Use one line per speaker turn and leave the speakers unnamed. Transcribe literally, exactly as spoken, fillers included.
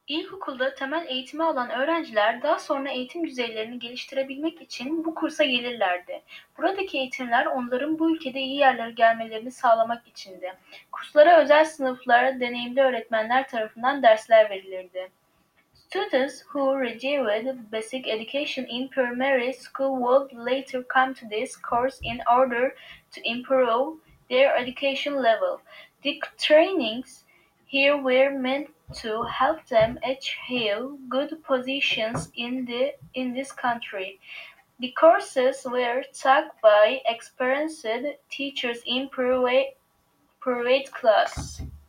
İlkokulda temel eğitimi alan öğrenciler daha sonra eğitim düzeylerini geliştirebilmek için bu kursa gelirlerdi. Buradaki eğitimler onların bu ülkede iyi yerlere gelmelerini sağlamak içindi. Kurslara özel sınıflara deneyimli öğretmenler tarafından dersler verilirdi. Students who received basic education in primary school would later come to this course in order to improve their education level. The trainings here were meant to help them achieve good positions in the in this country. The courses were taught by experienced teachers in private private class.